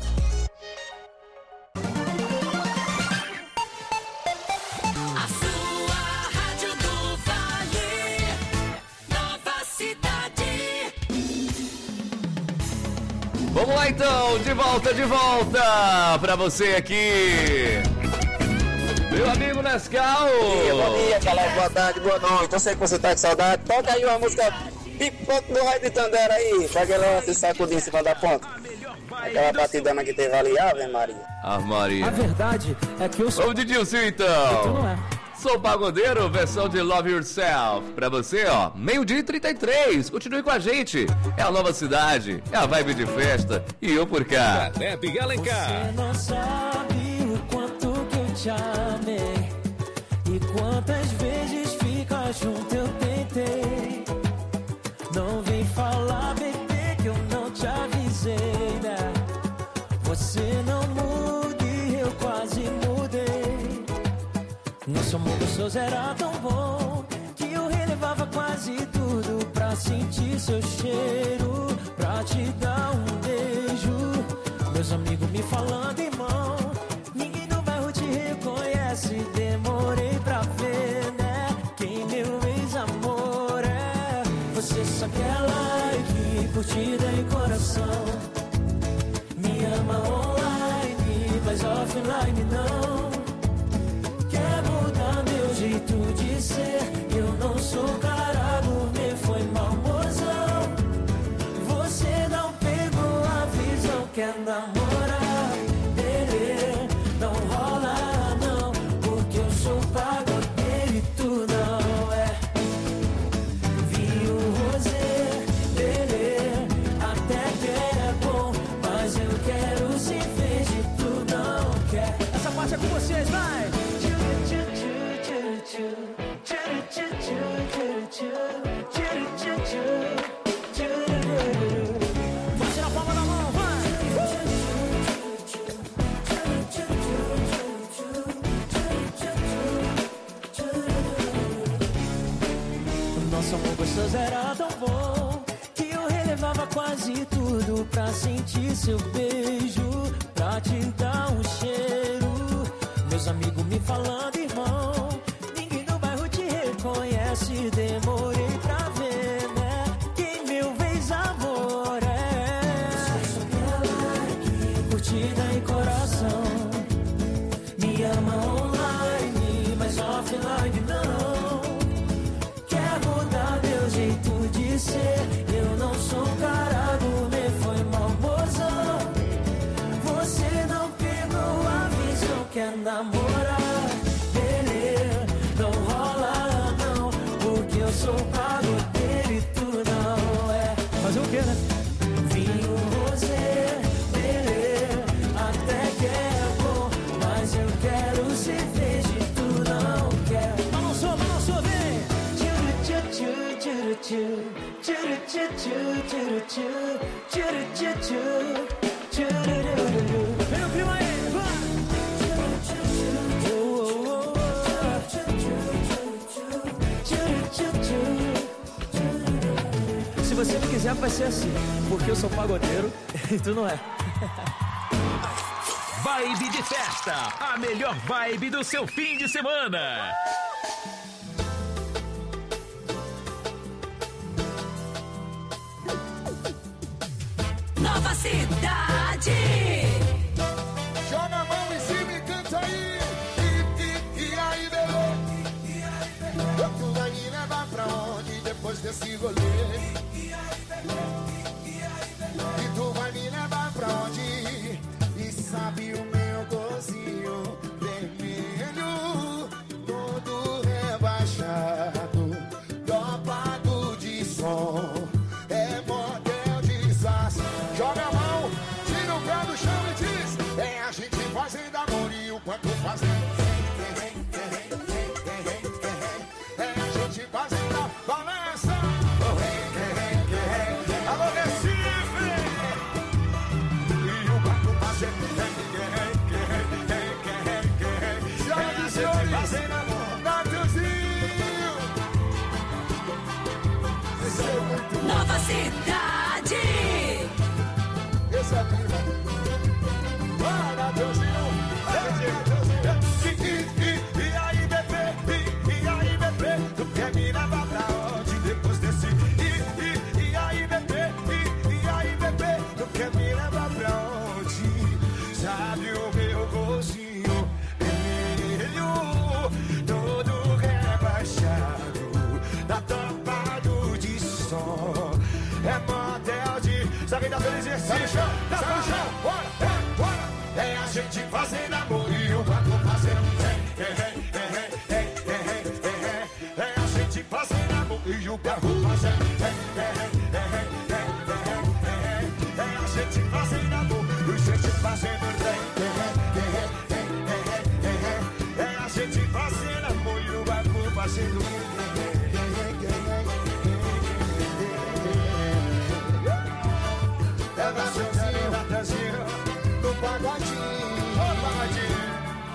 [SPEAKER 7] Vamos lá então, de volta, de volta pra você aqui, meu amigo Nescau.
[SPEAKER 17] Bom dia, galera, boa tarde, boa noite. Eu sei que você tá com saudade. Toca aí uma música pipoca do Raio de Tandera aí, pra que ela se sacudir em cima da ponta. Aquela batidana que teve ali, Ave Maria.
[SPEAKER 7] Ave Maria.
[SPEAKER 18] A verdade é que eu sou...
[SPEAKER 7] Vamos de Dilson então.
[SPEAKER 18] Então não é.
[SPEAKER 7] Sou pagodeiro, versão de Love Yourself. Pra você, ó, meio-dia e trinta e três. Continue com a gente. É a Nova Cidade, é a vibe de festa. E eu por cá.
[SPEAKER 8] Caleb Alencar.
[SPEAKER 19] Você não sabe o quanto que eu te amei. E quantas vezes ficar junto eu tentei. Não vem falar, bebê, que eu não te avisei, né? Você não muda e eu quase mudei. Nosso amor gostoso era tão bom que eu relevava quase tudo pra sentir seu cheiro, pra te dar um beijo. Meus amigos me falando, irmão, ninguém no bairro te reconhece. Demorei pra ver, né, quem meu ex-amor é. Você só quer like, curtida e coração. Me ama online, mas offline não. Jeito de ser, eu não sou cara gourmet, foi mal, mozão. Você não pegou a visão, quer namorar, bebê, não rola não, porque eu sou pagodeiro e tu não é. Vi o rosé, bebê, até que vocês, vai! Vou tirar a palma da mão, vai! Nosso amor gostoso era tão bom que eu relevava quase tudo pra sentir seu beijo, pra te dar um cheiro. Meus amigos me falando, irmão, ninguém no bairro te reconhece. Demorei pra ver, né? Quem meu vez amor é. Só like, curtida e coração. Me ama online, mas offline não. Quer mudar meu jeito de ser? Eu não sou cara do me foi mal, mozão. Você não pegou a visão, quer namorar, beleza, não rola não, porque eu sou pagodeiro e tu não é. Fazer o quê, né? Vinho rosé, beleza, até que é bom, mas eu quero cerveja e tu não quer. Balançou, balançou, vem! Tchuru, tchuru, tchuru, tchuru, tchuru, tchuru, tchuru, tchuru, tchuru, tchuru. Vem o clima aí, vai! Se você não quiser, vai ser assim, porque eu sou pagodeiro e tu não é.
[SPEAKER 8] Vibe de festa, a melhor vibe do seu fim de semana.
[SPEAKER 6] Nova Cidade.
[SPEAKER 3] Joga a mão em cima e canta aí. E, e, e aí, bebê? Tu vai me levar pra onde depois desse rolê? E tu vai me levar pra onde? E sabe o meu gozinho vermelho, todo rebaixado, dopado de som. É modelo de sas. Joga a mão, tira o pé do chão e diz: é a gente fazendo amor e o quanto fazendo. É a gente fazendo a balança. Alô, Recife! E o quanto fazendo. Senhoras e senhores, fazendo amor. Natanzinho!
[SPEAKER 6] Nova Cidade.
[SPEAKER 3] Esse é vivo. Para, Deusinho. E, e, e aí, bebê? E, e aí, bebê? Tu quer me levar pra onde depois desse? E, e, e aí, bebê? E, e aí, bebê? Tu quer me levar pra onde? Sabe o meu gozinho vermelho, todo rebaixado, tá topado de som. É modelo de... Sabe da felicidade? Sai no chão, sai no chão, bora, é, bora. É a gente fazendo amor e o banco fazendo. É, é, é, é, é, é, é, é a gente fazendo amor e o banco fazendo. É, é, é, é, é, é, é a gente fazendo amor e a gente fazendo. É, é, é, é, a gente fazendo amor e o banco fazendo. É da Natanzinho, Natanzinho, do pagodinho, o pagodinho.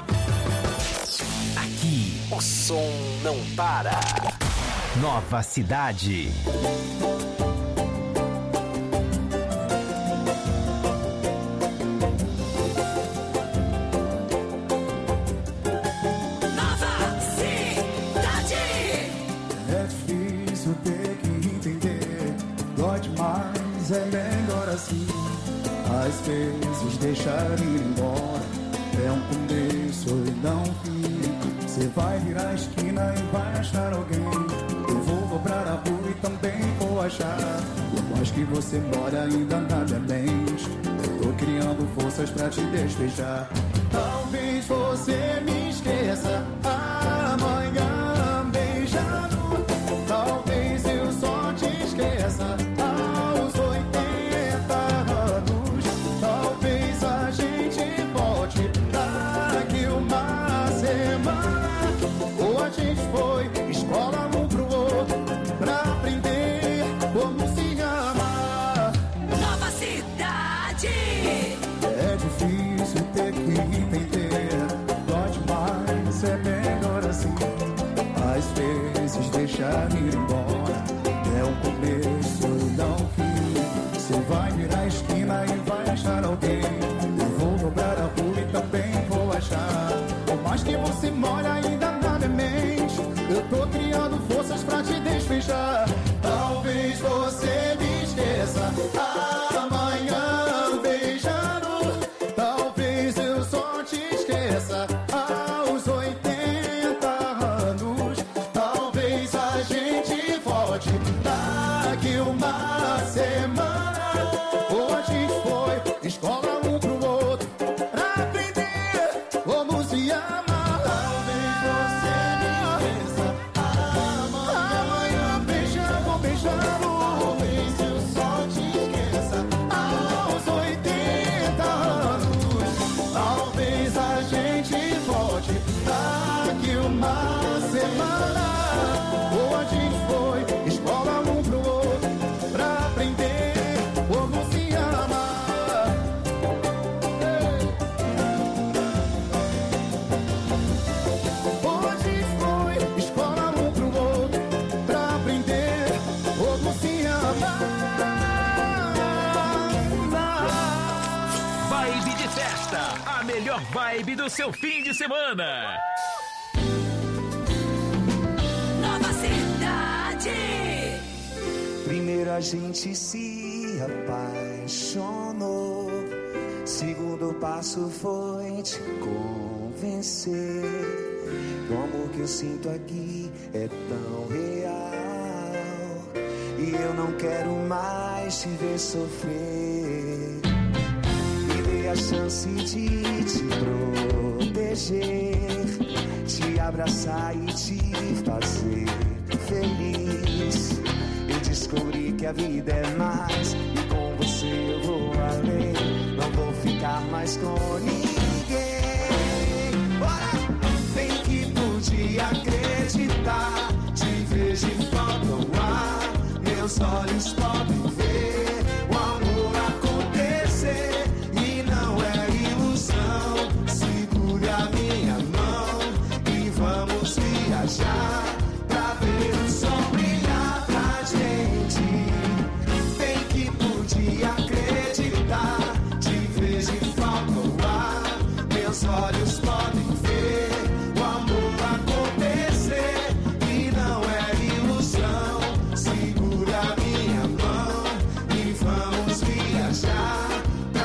[SPEAKER 8] Aqui, o som não para. Nova Cidade.
[SPEAKER 6] Nova Cidade.
[SPEAKER 3] É difícil ter que entender, dói demais, é melhor assim. Às vezes deixar ir embora é um começo e não fim. Você vai virar a esquina e vai achar alguém. Eu vou dobrar a rua e também vou achar. Por mais que você mora ainda nada é bem. Eu tô criando forças pra te despejar. Talvez você me esqueça amanhã beijando. Talvez eu só te esqueça aos oitenta anos. Talvez a gente volte daqui uma difícil ter que entender. Dói demais, é melhor assim. Às vezes deixar ir embora é o começo, não o fim. Você vai virar a esquina e vai achar alguém. Eu vou dobrar a rua e também vou achar. Por mais que você mora ainda na minha mente, eu tô criando forças pra te despejar. Talvez você me esqueça amanhã beijando. Talvez eu só te esqueça aos oitenta anos. Talvez a gente volte daqui uma semana. Hoje foi escola um pro outro pra aprender como se ama. Talvez você me esqueça amanhã beijando, beijando. Talvez eu só te esqueça aos oitenta anos. Talvez a gente volte daqui uma semana. Hoje foi escola um pro outro pra aprender como se ama. Hoje foi escola um pro outro pra aprender como se ama.
[SPEAKER 8] Vibe de festa, a melhor vibe do seu fim de semana.
[SPEAKER 6] Nova Cidade.
[SPEAKER 2] Primeiro a gente se apaixonou. Segundo passo foi te convencer. O amor que eu sinto aqui é tão real. E eu não quero mais te ver sofrer. Me dê a chance de te proteger, te abraçar e te fazer feliz. Eu descobri que a vida é mais, e com você eu vou além. Não vou ficar mais com ninguém.